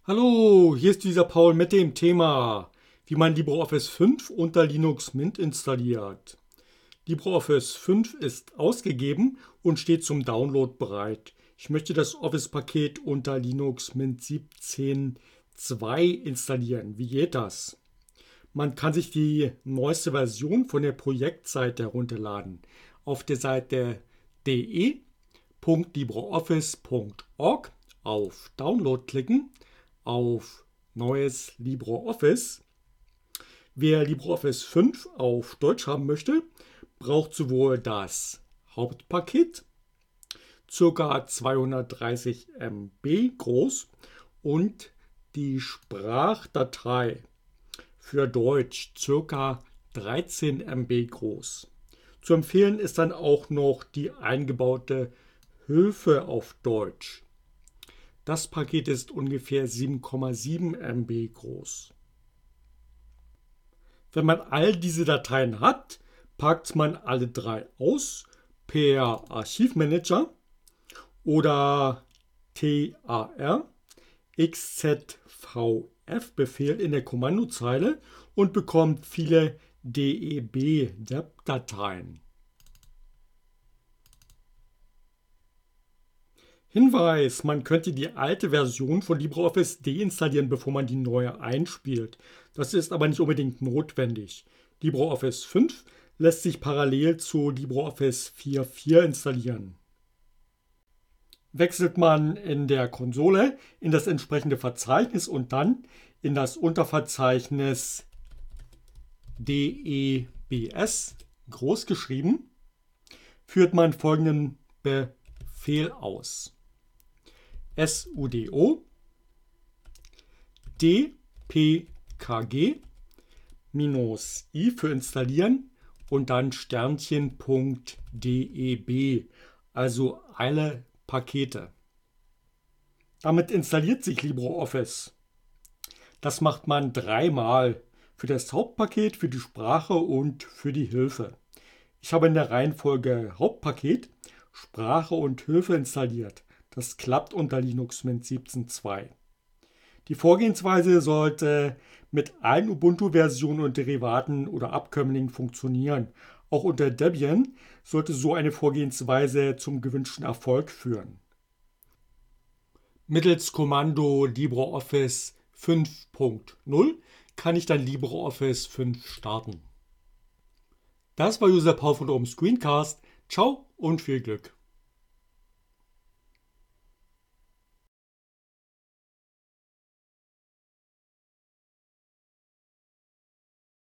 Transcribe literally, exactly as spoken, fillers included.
Hallo, hier ist dieser Paul mit dem Thema, wie man LibreOffice fünf unter Linux Mint installiert. LibreOffice fünf ist ausgegeben und steht zum Download bereit. Ich möchte das Office-Paket unter Linux Mint siebzehn Punkt zwei installieren. Wie geht das? Man kann sich die neueste Version von der Projektseite herunterladen. Auf der Seite d e punkt libreoffice punkt org auf Download klicken, auf Neues LibreOffice. Wer LibreOffice fünf auf Deutsch haben möchte, braucht sowohl das Hauptpaket, ca. zweihundertdreißig Megabyte groß, und die Sprachdatei für Deutsch, ca. dreizehn Megabyte groß. Zu empfehlen ist dann auch noch die eingebaute Hilfe auf Deutsch. Das Paket ist ungefähr sieben Komma sieben Megabyte groß. Wenn man all diese Dateien hat, packt man alle drei aus per Archivmanager oder tar xzvf-Befehl in der Kommandozeile und bekommt viele deb-Dateien. Hinweis: Man könnte die alte Version von LibreOffice deinstallieren, bevor man die neue einspielt. Das ist aber nicht unbedingt notwendig. LibreOffice fünf lässt sich parallel zu LibreOffice vier Punkt vier installieren. Wechselt man in der Konsole in das entsprechende Verzeichnis und dann in das Unterverzeichnis debs großgeschrieben, führt man folgenden Befehl aus: sudo dpkg minus i für installieren und dann Sternchen.deb, also alle Pakete. Damit installiert sich LibreOffice. Das macht man dreimal: für das Hauptpaket, für die Sprache und für die Hilfe. Ich habe in der Reihenfolge Hauptpaket, Sprache und Hilfe installiert. Das klappt unter Linux Mint siebzehn Punkt zwei. Die Vorgehensweise sollte mit allen Ubuntu-Versionen und Derivaten oder Abkömmlingen funktionieren. Auch unter Debian sollte so eine Vorgehensweise zum gewünschten Erfolg führen. Mittels Kommando LibreOffice fünf Punkt null kann ich dann LibreOffice fünf starten. Das war User Paul von Oben Screencast. Ciao und viel Glück!